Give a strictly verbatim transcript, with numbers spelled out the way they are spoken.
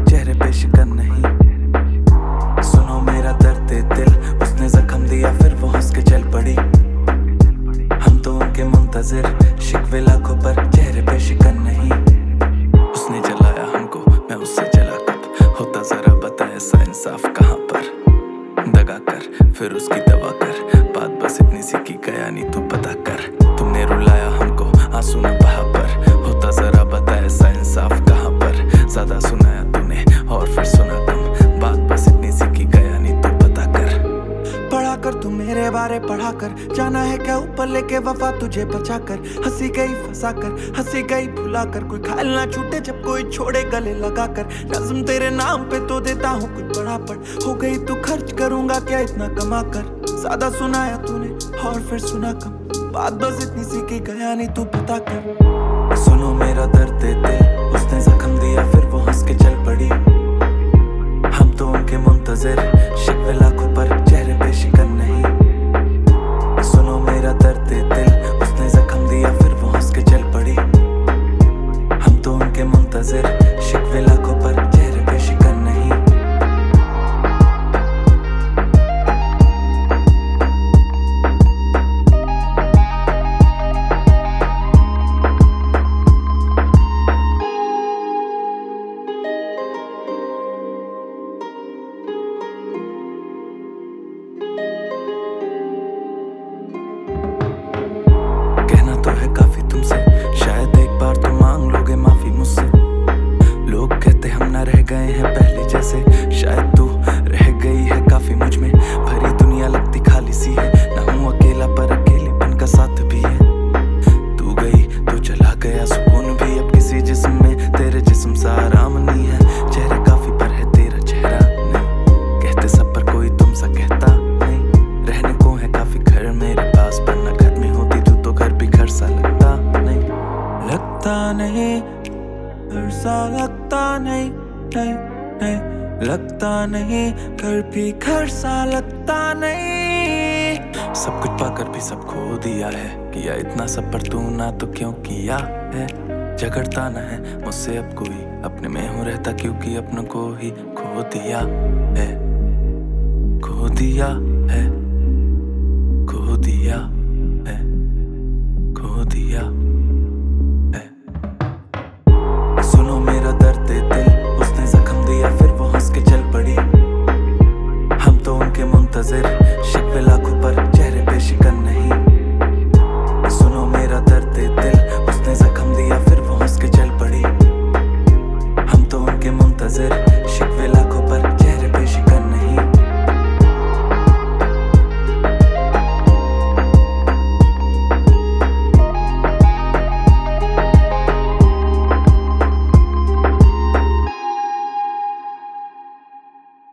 चेहरे पे शिकन नहीं। सुनो मेरा दर्द दिल, उसने जख्म दिया फिर वो हंस के चल पड़ी। हम तो उनके मुंतजिर, शिकवे लाखों पर चेहरे पे शिकन नहीं। उसने जलाया हमको, मैं उससे जला कब, होता जरा बता ऐसा इंसाफ कहाँ पर। दगा कर फिर उसकी दवा कर, बात बस इतनी सी की गया नहीं तू पता कर। तुमने रुलाया हमको आंसू न बहा पर, होता जरा बता ऐसा इंसाफ कहाँ पर। ज्यादा सुनाया तूने और फिर सुना कम, बात बस इतनी सी की गया नहीं तू पता कर। पढ़ा कर तू मेरे बारे पढ़ा कर, जाना है क्या ऊपर लेके वफा तुझे बचा कर। हंसी गई फंसा कर, हंसी गई भुला कर, कोई ख्याल ना छूटे जब कोई छोड़े गले लगा कर। नज़्म तेरे नाम पे तो देता हूँ कुछ बड़ा पढ़, हो गई तू खर्च करूंगा क्या इतना कमा कर। ज्यादा सुनाया तूने और फिर सुना कम, बात बस इतनी सी की गया नहीं तू पता कर। सुनो मेरा दर्द दिल, उसने जख्म दिया फिर वो हंस के चल पड़ी। हम तो उनके मुंतजिर, शिकवे लाखों पर चेहरे पे शिकन नहीं। सुनो मेरा दर्द दिल, उसने जख्म दिया फिर वो हंस के चल पड़ी। हम तो उनके मुंतजिर, शिकवे लाखों पर चेहरे पे शिकन नहीं। तो है काफी तुमसे, शायद एक बार तो मांग लोगे माफी मुझसे। लोग कहते हम ना रह गए हैं पहले जैसे, शायद तू रह गई है काफी मुझ में। भरी दुनिया लगती खाली सी है, ना हूँ अकेला पर अकेलेपन का साथ भी है। तू गई तो चला गया सुकून भी, अब किसी जिस्म में तेरे जिस्म सा आराम नहीं है। चेहरे काफी पर है तेरा चेहरा नहीं, कहते सब पर कोई तुम सा कहता नहीं। रहने को है काफी घर मेरे पास, पर न घर में होती तू तो घर भी घर सा लगता नहीं। लगता नहीं घर सा लगता नहीं, नहीं नहीं लगता नहीं, घर भी घर सा लगता नहीं। सब कुछ पाकर भी सब खो दिया है, किया इतना सब पर तू ना तो क्यों किया है। झगड़ता ना है मुझसे अब कोई, अपने में हूँ रहता क्योंकि अपनों को ही खो दिया है। खो दिया है, खो दिया